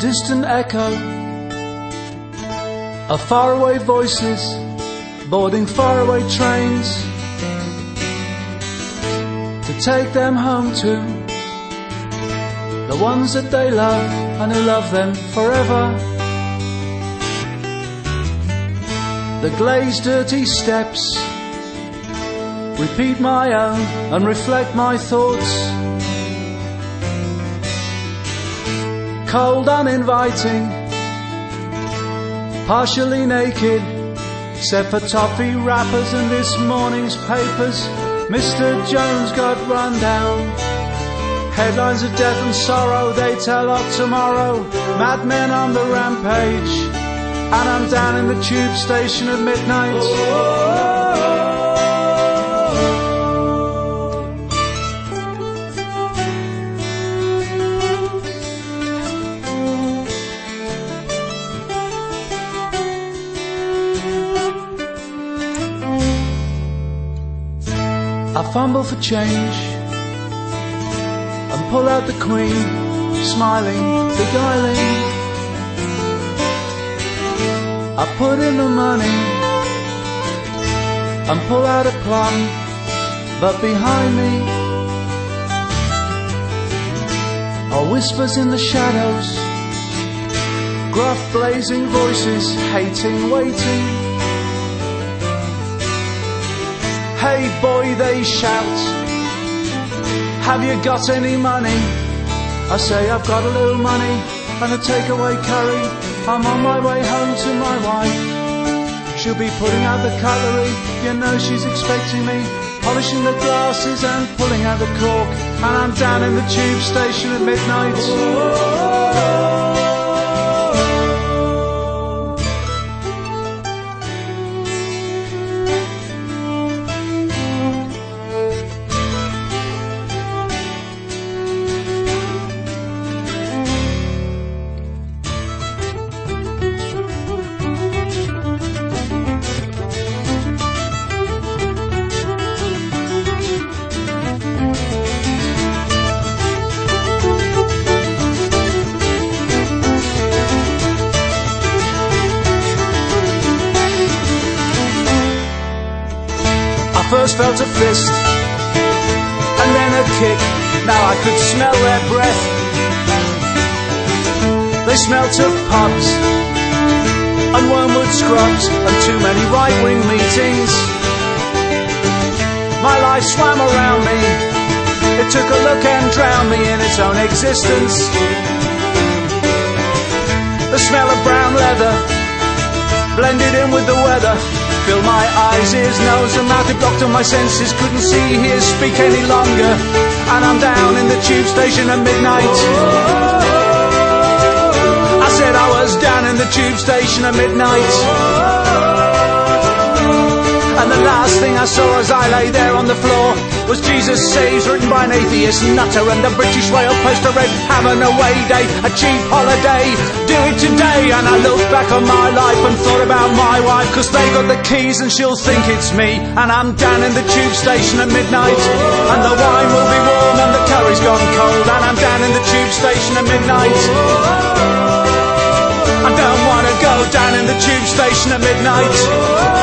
distant echo of faraway voices boarding faraway trains to take them home to the ones that they love and who love them forever. The glazed dirty steps repeat my own and reflect my thoughts. Cold, uninviting, partially naked, except for toffee wrappers and this morning's papers. Mr. Jones got run down. Headlines of death and sorrow, they tell of tomorrow. Madmen on the rampage, and I'm down in the tube station at midnight. I fumble for change and pull out the Queen, smiling, beguiling. I put in the money and pull out a plum, but behind me are whispers in the shadows, gruff blazing voices, hating, waiting. Hey boy, they shout, have you got any money? I say I've got a little money and a takeaway curry. I'm on my way home to my wife. She'll be putting out the cutlery, you know she's expecting me, polishing the glasses and pulling out the cork. And I'm down in the tube station at midnight. First felt a fist, and then a kick. Now I could smell their breath. They smelt of pubs, and wormwood scrubs, and too many right-wing meetings. My life swam around me. It took a look and drowned me in its own existence. The smell of brown leather blended in with the weather. Filled my eyes, ears, nose and mouth, it blocked all my senses. Couldn't see, hear, speak any longer. And I'm down in the tube station at midnight. I said I was down in the tube station at midnight. And the last thing I saw as I lay there on the floor was Jesus Saves, written by an atheist nutter, and a British Rail poster read, have an away day, a cheap holiday, do it today. And I looked back on my life and thought about my wife, cause they got the keys and she'll think it's me. And I'm down in the tube station at midnight, and the wine will be warm and the curry's gone cold. And I'm down in the tube station at midnight. I don't wanna go down in the tube station at midnight.